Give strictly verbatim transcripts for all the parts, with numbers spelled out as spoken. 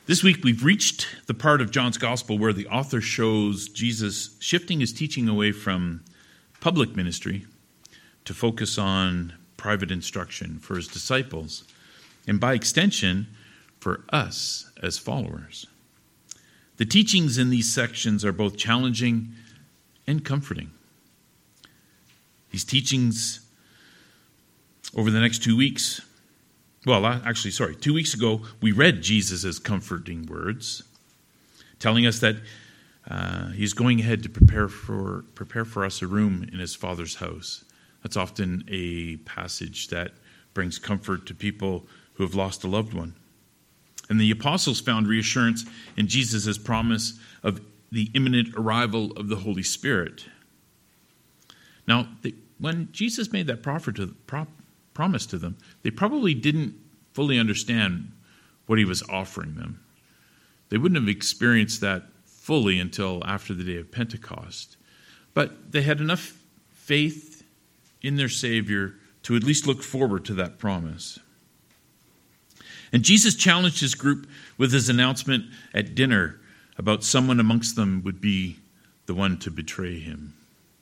This week we've reached the part of John's Gospel where the author shows Jesus shifting his teaching away from public ministry to focus on private instruction for his disciples, and by extension, for us as followers. The teachings in these sections are both challenging and comforting. These teachings over the next two weeks Well, actually, sorry, two weeks ago, we read Jesus' comforting words, telling us that uh, he's going ahead to prepare for prepare for us a room in his Father's house. That's often a passage that brings comfort to people who have lost a loved one. And the apostles found reassurance in Jesus' promise of the imminent arrival of the Holy Spirit. Now, they, when Jesus made that proffer to prop, promise to them, they probably didn't fully understand what he was offering them. They wouldn't have experienced that fully until after the day of Pentecost. But they had enough faith in their Savior to at least look forward to that promise. And Jesus challenged his group with his announcement at dinner about someone amongst them would be the one to betray him.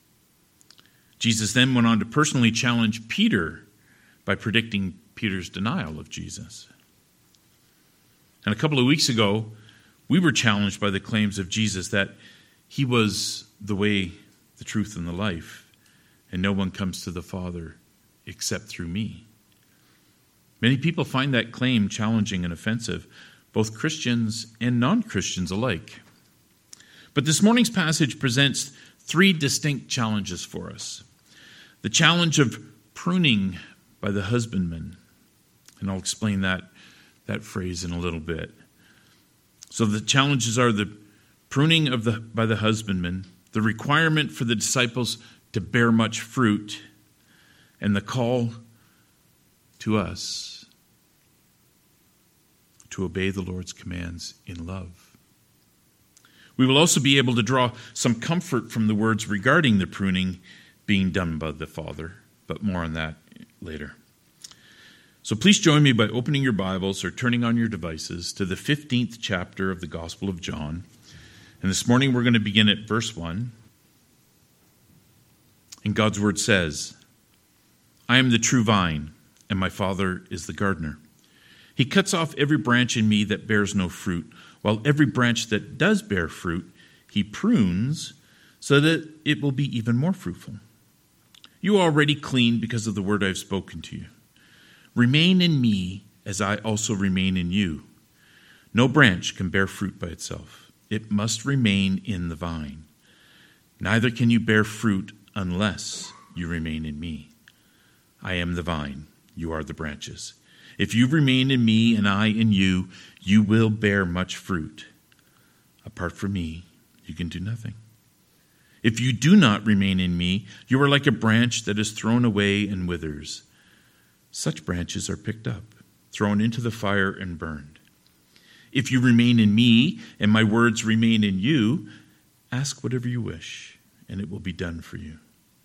Jesus then went on to personally challenge Peter by predicting Peter's denial of Jesus. And a couple of weeks ago, we were challenged by the claims of Jesus that he was the way, the truth, and the life, and no one comes to the Father except through me. Many people find that claim challenging and offensive, both Christians and non-Christians alike. But this morning's passage presents three distinct challenges for us. The challenge of pruning by the husbandman. And I'll explain that, that phrase in a little bit. So the challenges are the pruning of the by the husbandman, the requirement for the disciples to bear much fruit, and the call to us to obey the Lord's commands in love. We will also be able to draw some comfort from the words regarding the pruning being done by the Father, but more on that later. So please join me by opening your Bibles or turning on your devices to the fifteenth chapter of the Gospel of John. And this morning we're going to begin at verse one. And God's word says, "I am the true vine, and my Father is the gardener. He cuts off every branch in me that bears no fruit, while every branch that does bear fruit, he prunes so that it will be even more fruitful. You are already clean because of the word I have spoken to you. Remain in me as I also remain in you. No branch can bear fruit by itself. It must remain in the vine. Neither can you bear fruit unless you remain in me. I am the vine, you are the branches. If you remain in me and I in you, you will bear much fruit. Apart from me, you can do nothing. If you do not remain in me, you are like a branch that is thrown away and withers. Such branches are picked up, thrown into the fire and burned. If you remain in me and my words remain in you, ask whatever you wish, and it will be done for you.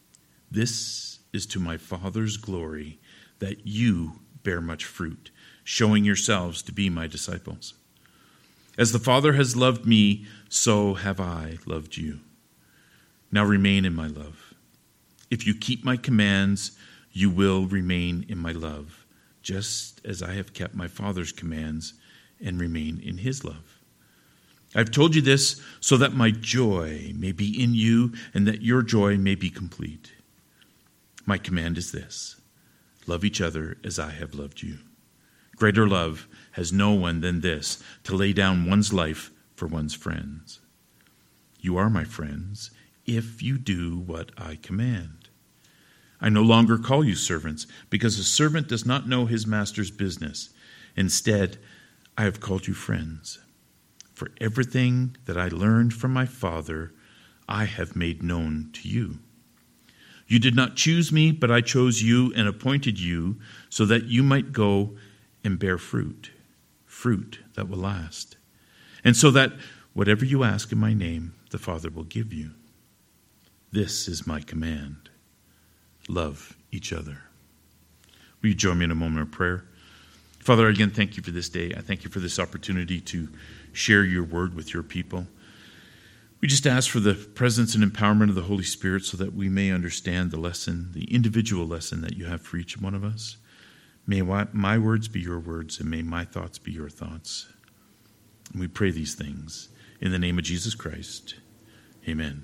This is to my Father's glory, that you bear much fruit, showing yourselves to be my disciples. As the Father has loved me, so have I loved you. Now remain in my love. If you keep my commands, you will remain in my love, just as I have kept my Father's commands and remain in his love. I've told you this so that my joy may be in you and that your joy may be complete. My command is this: love each other as I have loved you. Greater love has no one than this, to lay down one's life for one's friends. You are my friends if you do what I command. I no longer call you servants, because a servant does not know his master's business. Instead, I have called you friends. For everything that I learned from my Father, I have made known to you. You did not choose me, but I chose you and appointed you so that you might go and bear fruit, fruit that will last. And so that whatever you ask in my name, the Father will give you. This is my command. Love each other." Will you join me in a moment of prayer? Father, again, thank you for this day. I thank you for this opportunity to share your word with your people. We just ask for the presence and empowerment of the Holy Spirit so that we may understand the lesson, the individual lesson that you have for each one of us. May my words be your words, and may my thoughts be your thoughts. And we pray these things in the name of Jesus Christ. Amen.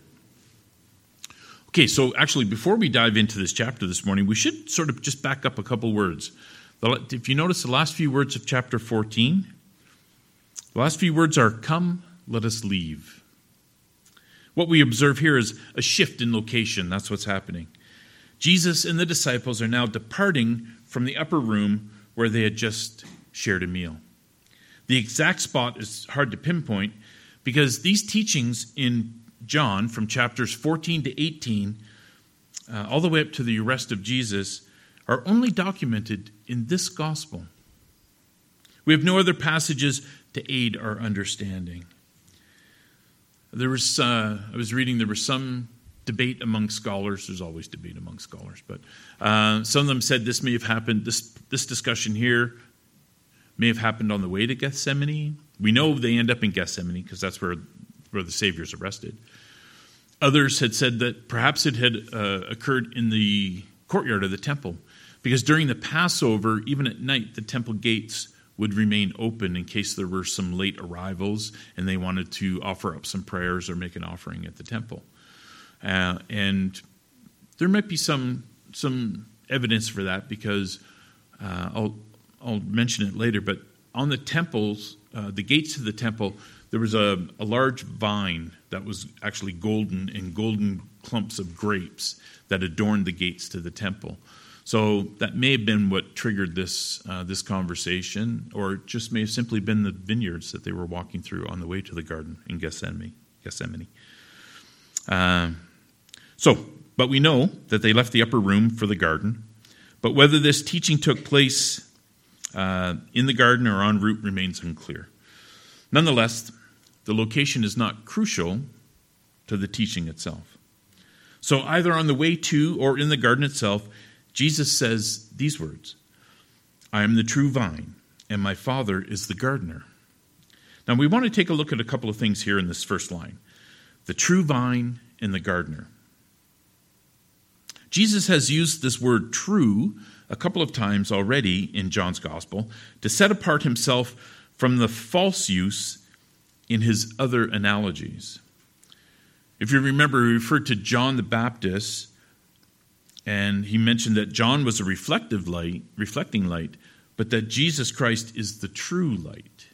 Okay, so actually, before we dive into this chapter this morning, we should sort of just back up a couple words. If you notice the last few words of chapter fourteen, the last few words are, "Come, let us leave." What we observe here is a shift in location. That's what's happening. Jesus and the disciples are now departing from the upper room where they had just shared a meal. The exact spot is hard to pinpoint because these teachings in John from chapters fourteen to eighteen, uh, all the way up to the arrest of Jesus, are only documented in this gospel. We have no other passages to aid our understanding. There was, uh, I was reading, there was some debate among scholars. There's always debate among scholars, but uh, some of them said this may have happened, this, this discussion here may have happened on the way to Gethsemane. We know they end up in Gethsemane because that's where, where the Savior's arrested. Others had said that perhaps it had uh, occurred in the courtyard of the temple, because during the Passover, even at night, the temple gates would remain open in case there were some late arrivals and they wanted to offer up some prayers or make an offering at the temple. Uh, and there might be some some evidence for that because uh, I'll I'll mention it later. But on the temples, uh, the gates to the temple, there was a, a large vine that was actually golden and golden clumps of grapes that adorned the gates to the temple. So that may have been what triggered this uh, this conversation, or it just may have simply been the vineyards that they were walking through on the way to the garden in Gethsemane. Gethsemane. Uh, so, but we know that they left the upper room for the garden. But whether this teaching took place uh, in the garden or en route remains unclear. Nonetheless, the location is not crucial to the teaching itself. So either on the way to or in the garden itself, Jesus says these words, "I am the true vine, and my Father is the gardener." Now we want to take a look at a couple of things here in this first line. The true vine and the gardener. Jesus has used this word true a couple of times already in John's gospel to set apart himself from the false use in his other analogies. If you remember, he referred to John the Baptist, and he mentioned that John was a reflective light, reflecting light, but that Jesus Christ is the true light.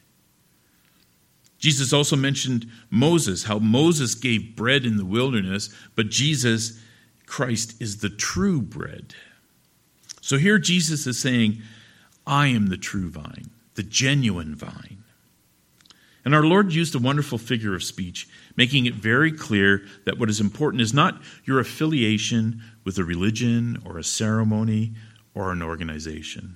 Jesus also mentioned Moses, how Moses gave bread in the wilderness, but Jesus Christ is the true bread. So here Jesus is saying, I am the true vine, the genuine vine. And our Lord used a wonderful figure of speech, making it very clear that what is important is not your affiliation with a religion or a ceremony or an organization.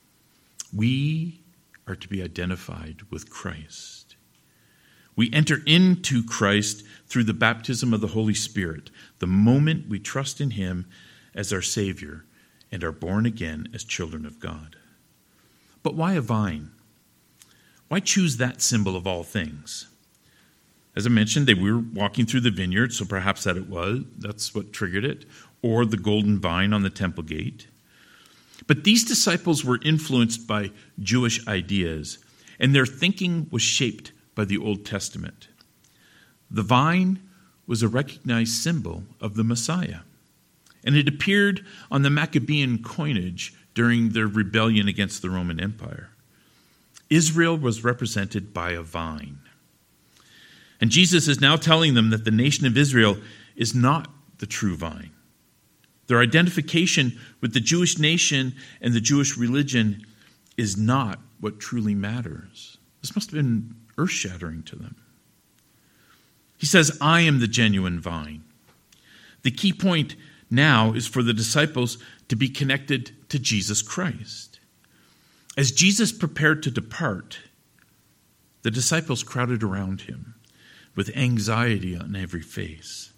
We are to be identified with Christ. We enter into Christ through the baptism of the Holy Spirit, the moment we trust in him as our Savior and are born again as children of God. But why a vine? Why choose that symbol of all things? As I mentioned, they were walking through the vineyard, so perhaps that it was, that's what triggered it, or the golden vine on the temple gate. But these disciples were influenced by Jewish ideas, and their thinking was shaped by the Old Testament. The vine was a recognized symbol of the Messiah, and it appeared on the Maccabean coinage during their rebellion against the Roman Empire. Israel was represented by a vine. And Jesus is now telling them that the nation of Israel is not the true vine. Their identification with the Jewish nation and the Jewish religion is not what truly matters. This must have been earth-shattering to them. He says, I am the genuine vine. The key point now is for the disciples to be connected to Jesus Christ. As Jesus prepared to depart, the disciples crowded around him with anxiety on every face.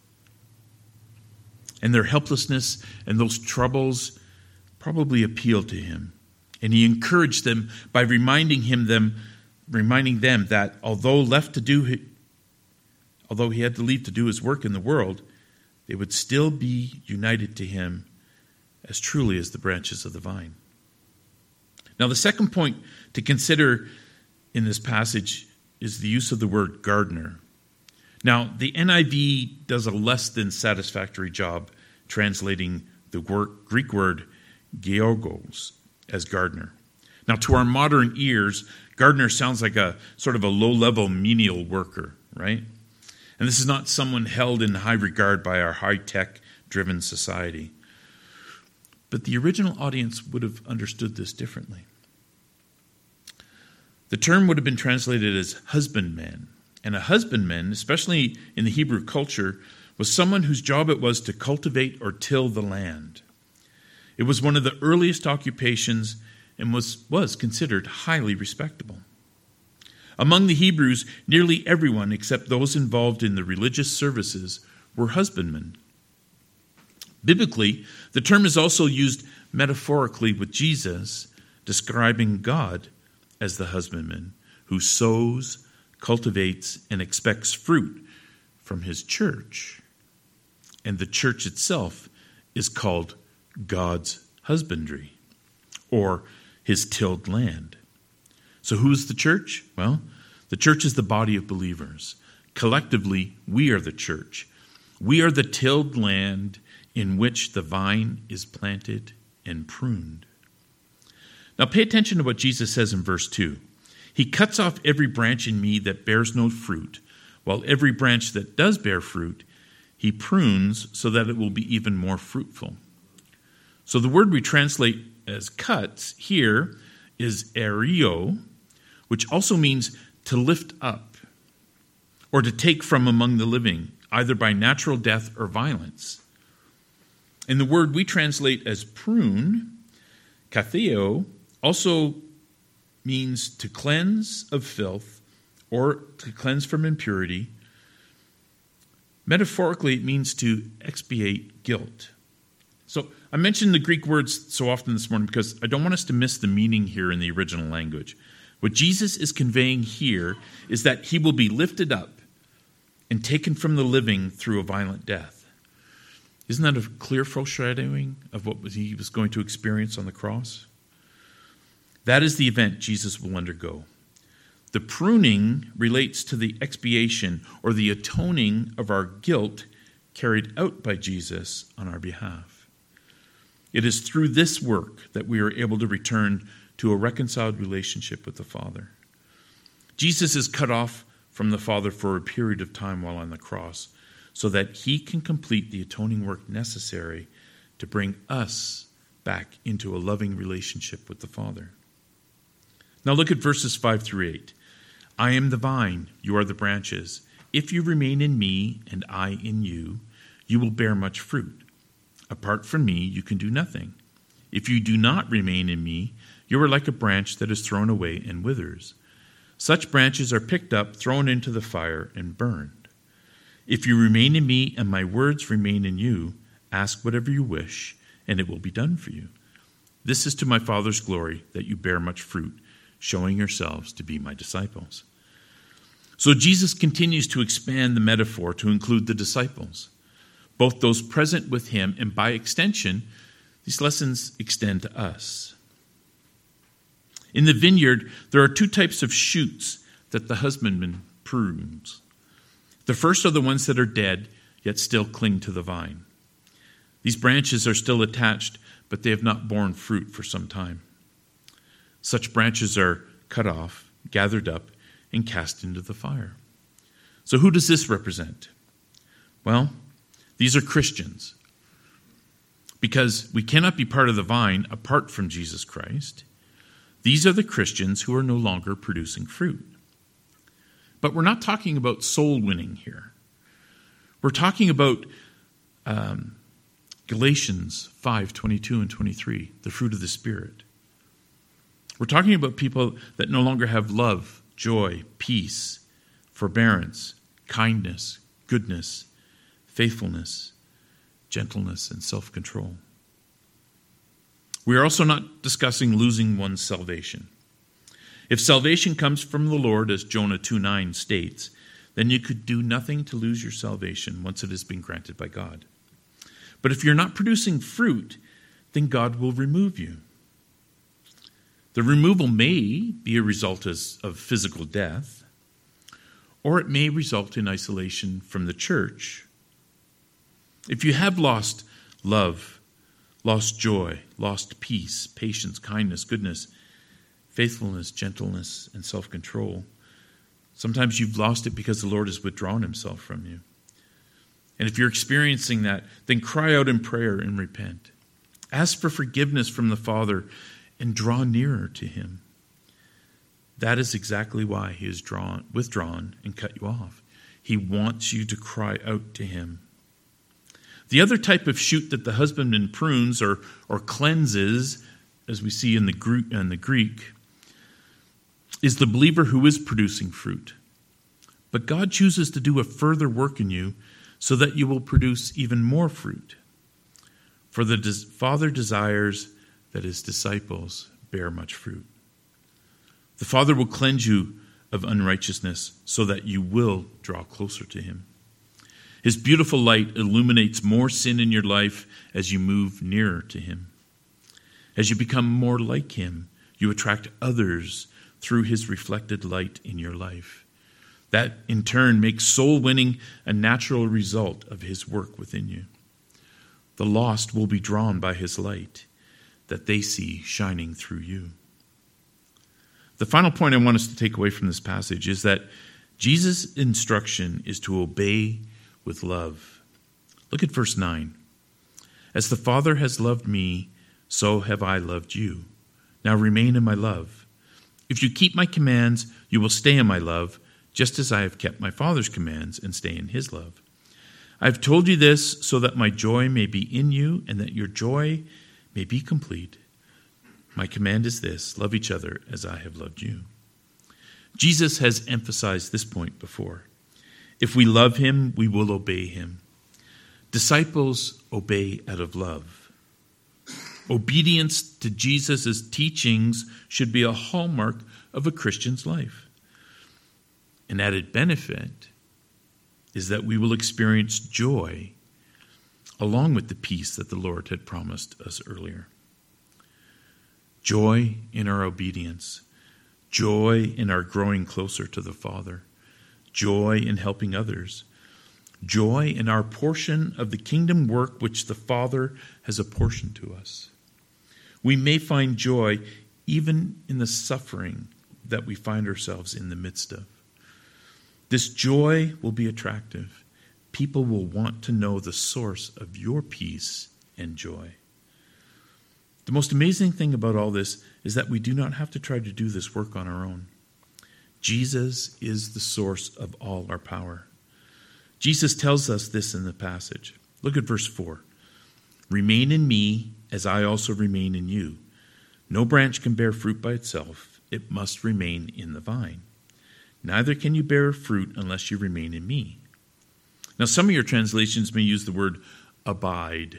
And their helplessness and those troubles probably appealed to him. And he encouraged them by reminding him them, reminding them that although left to do, although he had to leave to do his work in the world, they would still be united to him as truly as the branches of the vine. Now, the second point to consider in this passage is the use of the word gardener. Now, the N I V does a less than satisfactory job translating the Greek word georgos as gardener. Now, to our modern ears, gardener sounds like a sort of a low-level menial worker, right? And this is not someone held in high regard by our high-tech driven society. But the original audience would have understood this differently. The term would have been translated as husbandman. And a husbandman, especially in the Hebrew culture, was someone whose job it was to cultivate or till the land. It was one of the earliest occupations and was, was considered highly respectable. Among the Hebrews, nearly everyone except those involved in the religious services were husbandmen. Biblically, the term is also used metaphorically with Jesus, describing God as the husbandman who sows, cultivates, and expects fruit from his church. And the church itself is called God's husbandry, or his tilled land. So who's the church? Well, the church is the body of believers. Collectively, we are the church. We are the tilled land in which the vine is planted and pruned. Now pay attention to what Jesus says in verse two. He cuts off every branch in me that bears no fruit, while every branch that does bear fruit, he prunes so that it will be even more fruitful. So the word we translate as cuts here is erio, which also means to lift up or to take from among the living, either by natural death or violence. And the word we translate as prune, katheo, also means to cleanse of filth or to cleanse from impurity. Metaphorically, it means to expiate guilt. So I mentioned the Greek words so often this morning because I don't want us to miss the meaning here in the original language. What Jesus is conveying here is that he will be lifted up and taken from the living through a violent death. Isn't that a clear foreshadowing of what he was going to experience on the cross? That is the event Jesus will undergo. The pruning relates to the expiation or the atoning of our guilt carried out by Jesus on our behalf. It is through this work that we are able to return to a reconciled relationship with the Father. Jesus is cut off from the Father for a period of time while on the cross so that he can complete the atoning work necessary to bring us back into a loving relationship with the Father. Now look at verses five through eight. I am the vine, you are the branches. If you remain in me and I in you, you will bear much fruit. Apart from me, you can do nothing. If you do not remain in me, you are like a branch that is thrown away and withers. Such branches are picked up, thrown into the fire, and burned. If you remain in me and my words remain in you, ask whatever you wish, and it will be done for you. This is to my Father's glory, that you bear much fruit, showing yourselves to be my disciples. So Jesus continues to expand the metaphor to include the disciples, both those present with him, and by extension, these lessons extend to us. In the vineyard, there are two types of shoots that the husbandman prunes. The first are the ones that are dead, yet still cling to the vine. These branches are still attached, but they have not borne fruit for some time. Such branches are cut off, gathered up, and cast into the fire. So who does this represent? Well, these are Christians. Because we cannot be part of the vine apart from Jesus Christ. These are the Christians who are no longer producing fruit. But we're not talking about soul winning here. We're talking about um, Galatians five, twenty-two and twenty-three, the fruit of the Spirit. We're talking about people that no longer have love, joy, peace, forbearance, kindness, goodness, faithfulness, gentleness, and self-control. We are also not discussing losing one's salvation. If salvation comes from the Lord, as Jonah two nine states, then you could do nothing to lose your salvation once it has been granted by God. But if you're not producing fruit, then God will remove you. The removal may be a result of physical death, or it may result in isolation from the church. If you have lost love, lost joy, lost peace, patience, kindness, goodness, faithfulness, gentleness, and self-control, sometimes you've lost it because the Lord has withdrawn himself from you. And if you're experiencing that, then cry out in prayer and repent. Ask for forgiveness from the Father and draw nearer to him. That is exactly why he has drawn, withdrawn and cut you off. He wants you to cry out to him. The other type of shoot that the husbandman prunes or, or cleanses, as we see in the, in the Greek, is the believer who is producing fruit. But God chooses to do a further work in you so that you will produce even more fruit. For the des- Father desires that his disciples bear much fruit. The Father will cleanse you of unrighteousness so that you will draw closer to him. His beautiful light illuminates more sin in your life as you move nearer to him. As you become more like him, you attract others through his reflected light in your life. That, in turn, makes soul winning a natural result of his work within you. The lost will be drawn by his light that they see shining through you. The final point I want us to take away from this passage is that Jesus' instruction is to obey with love. Look at verse nine. As the Father has loved me, so have I loved you. Now remain in my love. If you keep my commands, you will stay in my love, just as I have kept my Father's commands and stay in his love. I have told you this so that my joy may be in you and that your joy may be complete. My command is this: love each other as I have loved you. Jesus has emphasized this point before. If we love him, we will obey him. Disciples obey out of love. Obedience to Jesus' teachings should be a hallmark of a Christian's life. An added benefit is that we will experience joy along with the peace that the Lord had promised us earlier. Joy in our obedience. Joy in our growing closer to the Father. Joy in helping others. Joy in our portion of the kingdom work which the Father has apportioned to us. We may find joy even in the suffering that we find ourselves in the midst of. This joy will be attractive. People will want to know the source of your peace and joy. The most amazing thing about all this is that we do not have to try to do this work on our own. Jesus is the source of all our power. Jesus tells us this in the passage. Look at verse four. Remain in me as I also remain in you. No branch can bear fruit by itself. It must remain in the vine. Neither can you bear fruit unless you remain in me. Now, some of your translations may use the word abide.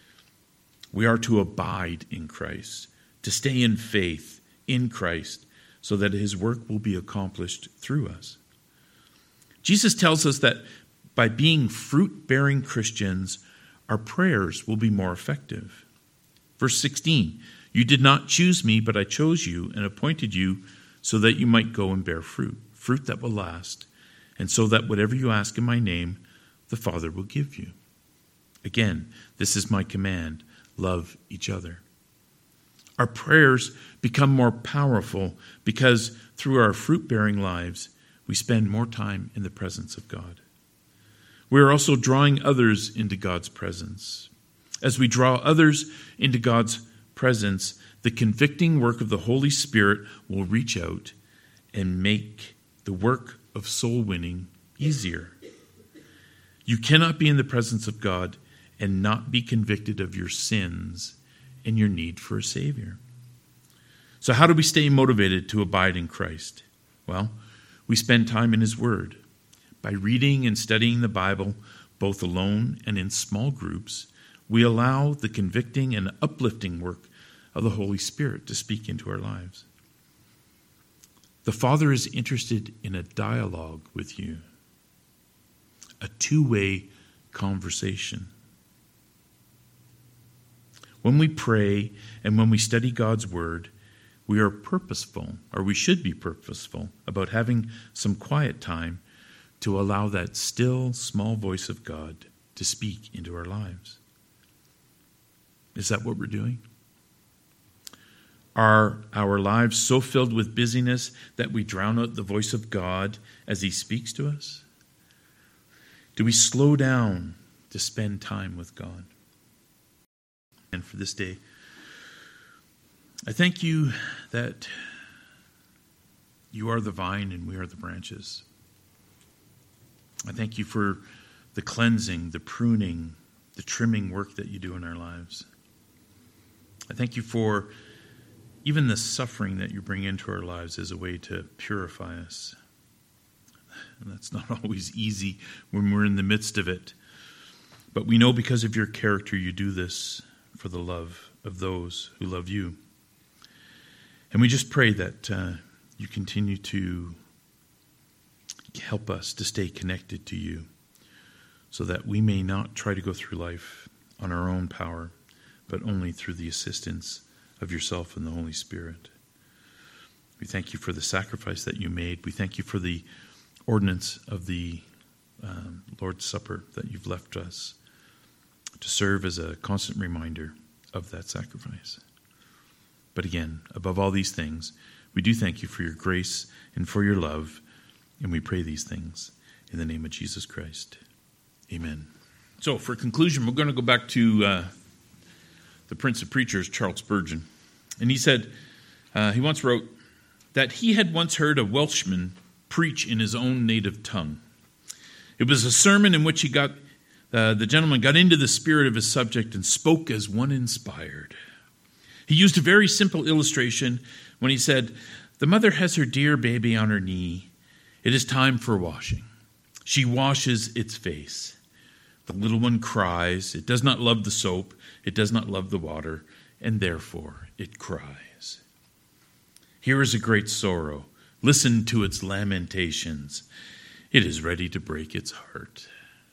We are to abide in Christ, to stay in faith in Christ, so that his work will be accomplished through us. Jesus tells us that by being fruit-bearing Christians, our prayers will be more effective. Verse sixteen, you did not choose me, but I chose you and appointed you so that you might go and bear fruit, fruit that will last, and so that whatever you ask in my name, the Father will give you. Again, this is my command, love each other. Our prayers become more powerful because through our fruit-bearing lives, we spend more time in the presence of God. We are also drawing others into God's presence. As we draw others into God's presence, the convicting work of the Holy Spirit will reach out and make the work of soul winning easier. You cannot be in the presence of God and not be convicted of your sins and your need for a Savior. So how do we stay motivated to abide in Christ? Well, we spend time in his Word. By reading and studying the Bible, both alone and in small groups, we allow the convicting and uplifting work of the Holy Spirit to speak into our lives. The Father is interested in a dialogue with you, a two-way conversation. When we pray and when we study God's Word, we are purposeful, or we should be purposeful, about having some quiet time to allow that still, small voice of God to speak into our lives. Is that what we're doing? Are our lives so filled with busyness that we drown out the voice of God as He speaks to us? Do we slow down to spend time with God? And for this day, I thank you that you are the vine and we are the branches. I thank you for the cleansing, the pruning, the trimming work that you do in our lives. I thank you for even the suffering that you bring into our lives as a way to purify us. And that's not always easy when we're in the midst of it. But we know because of your character you do this for the love of those who love you. And we just pray that uh, you continue to help us to stay connected to you so that we may not try to go through life on our own power, but only through the assistance of yourself and the Holy Spirit. We thank you for the sacrifice that you made. We thank you for the ordinance of the um, Lord's Supper that you've left us to serve as a constant reminder of that sacrifice. But again, above all these things, we do thank you for your grace and for your love, and we pray these things in the name of Jesus Christ. Amen. So for conclusion, we're going to go back to uh, the Prince of Preachers, Charles Spurgeon. And he said, uh, he once wrote, that he had once heard a Welshman preach in his own native tongue. It was a sermon in which he got uh, the gentleman got into the spirit of his subject and spoke as one inspired. He used a very simple illustration when he said, the mother has her dear baby on her knee. It is time for washing. She washes its face. The little one cries. It does not love the soap. It does not love the water, and therefore it cries. Here is a great sorrow. Listen to its lamentations. It is ready to break its heart.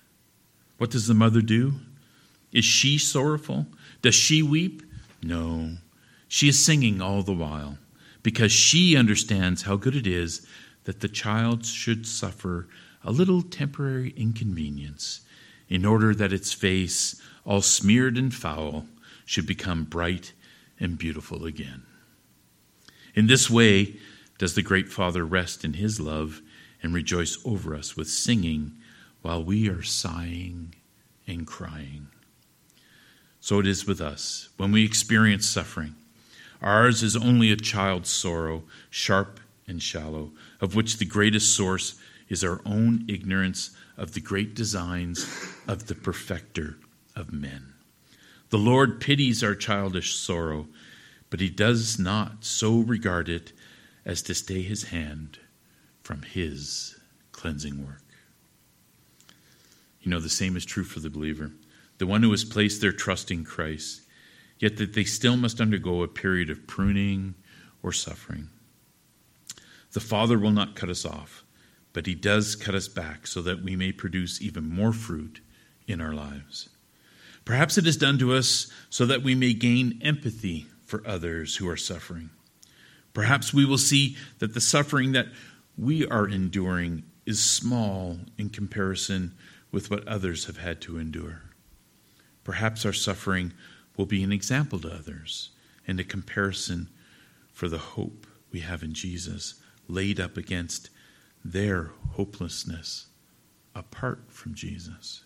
What does the mother do? Is she sorrowful? Does she weep? No. She is singing all the while because she understands how good it is that the child should suffer a little temporary inconvenience in order that its face, all smeared and foul, should become bright and beautiful again. In this way does the great Father rest in his love and rejoice over us with singing while we are sighing and crying. So it is with us when we experience suffering. Ours is only a child's sorrow, sharp and shallow, of which the greatest source is our own ignorance of the great designs of the perfecter of men. The Lord pities our childish sorrow, but he does not so regard it as to stay his hand from his cleansing work. You know, the same is true for the believer, the one who has placed their trust in Christ, yet that they still must undergo a period of pruning or suffering. The Father will not cut us off, but he does cut us back so that we may produce even more fruit in our lives. Perhaps it is done to us so that we may gain empathy for others who are suffering. Perhaps we will see that the suffering that we are enduring is small in comparison with what others have had to endure. Perhaps our suffering will be an example to others and a comparison for the hope we have in Jesus laid up against their hopelessness apart from Jesus.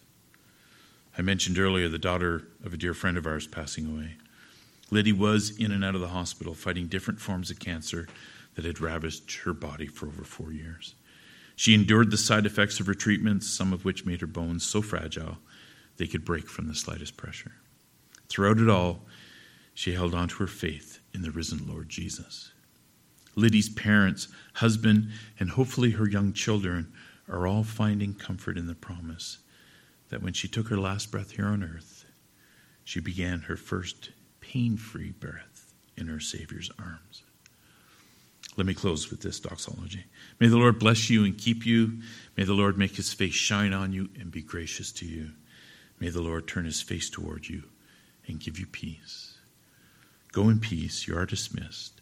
I mentioned earlier the daughter of a dear friend of ours passing away. Liddy was in and out of the hospital fighting different forms of cancer that had ravaged her body for over four years. She endured the side effects of her treatments, some of which made her bones so fragile they could break from the slightest pressure. Throughout it all, she held on to her faith in the risen Lord Jesus. Liddy's parents, husband, and hopefully her young children are all finding comfort in the promise that when she took her last breath here on earth, she began her first pain-free breath in our Savior's arms. Let me close with this doxology. May the Lord bless you and keep you. May the Lord make his face shine on you and be gracious to you. May the Lord turn his face toward you and give you peace. Go in peace. You are dismissed.